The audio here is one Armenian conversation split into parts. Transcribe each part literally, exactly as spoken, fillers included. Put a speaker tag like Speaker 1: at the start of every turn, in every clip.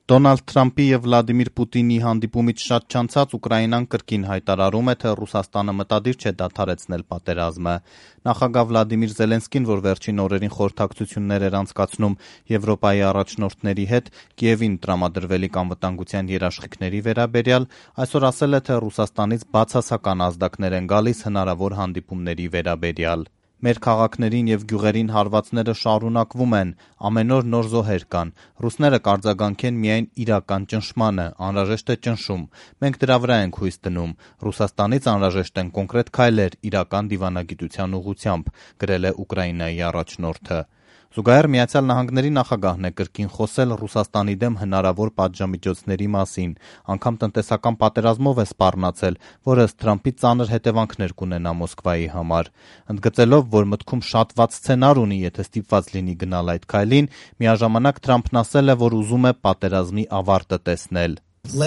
Speaker 1: Դոնալդ Թրամփի և Վլադիմիր Պուտինի հանդիպումից շատ չանցած Ուկրաինան կրկին հայտարարում է, թե Ռուսաստանը մտադիր չէ դադարեցնել պատերազմը։ Նախագահ Վլադիմիր Զելենսկին, որ վերջին օրերին խորհրդակցություններ էր անցկացնում Եվրոպայի առաջնորդների հետ Կիևին տրամադրվելիք անվտանգության երաշխիքների վերաբերյալ, այսօր ասել է, թե Ռուսաստանից բացասական ազդակներ են գալիս հնարավոր հանդիպումների վերաբերյալ։ Մեր քաղաքներին և գյուղերին հարվածները շարունակվում են, ամեն օր նոր զոհեր կան, ռուսները կարձագանքեն միայն իրական ճնշմանը, անհրաժեշտ է ճնշում, մենք դրա վրա ենք հույս դնում, Ռուսաստանից անհրաժեշտ են կոնկրետ քայլեր իրական դիվանագիտության ուղղությամբ, գրել է Ուկրաինայի առաջնորդը։ Զուգահեռ Միացյալ Նահանգների նախագահն է կրկին խոսել Ռուսաստանի դեմ հնարավոր պատժամիջոցների մասին, անգամ տնտեսական պատերազմով է սպառնացել, որը ըստ Թրամփի ծանր հետևանքներ կունենա Մոսկվայի համար։ Ընդգծելով, որ մտքում շատ վատ սցենար ունի, եթե ստիպված լինի գնալ այդ քայլին, միաժամանակ Թրամփն ասել է, որ ուզում է պատերազմի ավարտը տեսնել։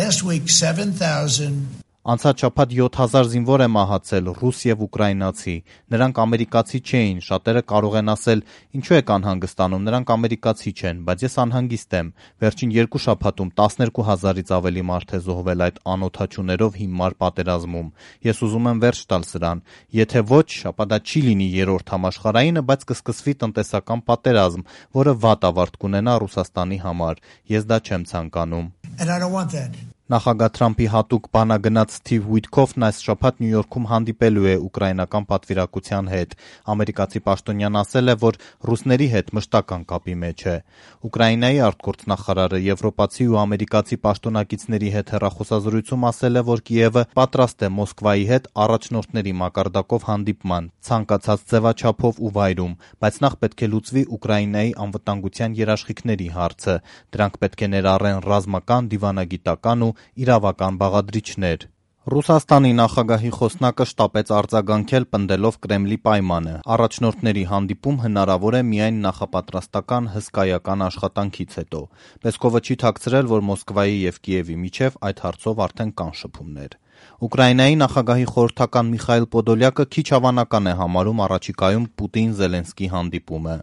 Speaker 1: Անցած շաբաթ յոթ հազար զինվոր է մահացել, ռուս և ուկրաինացի, նրանք ամերիկացի չէին, շատերը կարող են ասել, ինչու եք անհանգստանում, նրանք ամերիկացի չեն, բայց ես անհանգիստ եմ, վերջին երկու շաբաթում տասներկու հազարից ավելի մարդ է զոհվել այդ անօդաչուներով հիմար պատերազմում, ես ուզում եմ վերջ տալ սրան, եթե ոչ, ապա դա չի լինի երրորդ համաշխարհայինը, բայց կսկսվի տնտեսական պատերազմ, որը վատ ավարտ կունենա Ռուսաստանի համար, ես դա չեմ ցանկանում։ Նախագահ Թրամփի հատուկ բանագնաց Սթիվ Ուիթքոֆն այս շաբաթ Նյու Յորքում հանդիպելու է ուկրաինական պատվիրակության հետ։ Ամերիկացի պաշտոնյան ասել է, որ ռուսների հետ մշտական կապի մեջ է։ Ուկրաինայի արտգործնախարարը եվրոպացի ու ամերիկացի պաշտոնակիցների հետ հեռախոսազրույցում ասել է, որ Կիևը պատրաստ է Մոսկվայի հետ առաջնորդների մակարդակով հանդիպման, ցանկացած ձևաչափով ու վայրում, բայց նախ պետք է լուծվի Ուկրաինայի անվտանգության երաշխիքների հարցը։ Դրանք պետք է ներառեն ռազմական, դիվանագիտական ու իրավական բաղադրիչներ։ Ռուսաստանի նախագահի խոսնակը շտապեց արձագանքել, պնդելով Կրեմլի պայմանը։ Առաջնորդների հանդիպում հնարավոր է միայն նախապատրաստական հսկայական աշխատանքից հետո։ Պեսկովը չի թաքցրել, որ Մոսկվայի և Կիևի միջև այդ հարցով արդեն կան շփումներ։ Ուկրաինայի նախագահի խորհրդական Միխայիլ Պոդոլյակը քիչ հավանական է համարում առաջիկայում Պուտին-Զելենսկի հանդիպումը։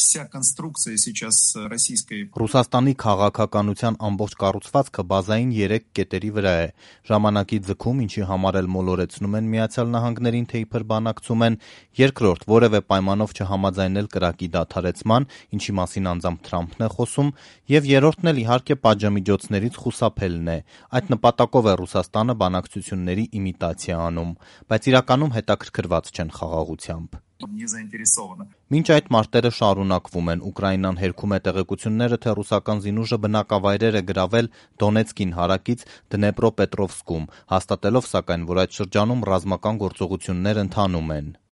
Speaker 1: Ռուսաստանի քաղաքականության ամբողջ կառուցվածքը բազային երեք կետերի վրա է։ Ժամանակի ձգում, ինչի համար էլ մոլորեցնում են Միացյալ Նահանգներին, թե իբր բանակցում են, երկրորդ, որևէ պայմանով չհամաձայնել կրակի դադարեցման, ինչի մասին անձամբ Թրամփն է խոսում, և երրորդն էլ իհարկե պատժամիջոցներից խուսափելն է։ Այդ նպատակով է Ռուսաստանը բանակցությունների իմիտացիա անում, բայց իրականում հետաքրքրված չեն խաղաղությամբ։ Մինչ այդ մարտերը շարունակվում են, Ուկրաինան հերքում է տեղեկությունները, թե ռուսական զինուժը բնակավայրեր է գրավել Դոնեցկին հարակից Դնեպրոպետրովսկում, հաստատելով սակայն, որ այդ շրջանում ռազմական գործողություններ ընթանում են։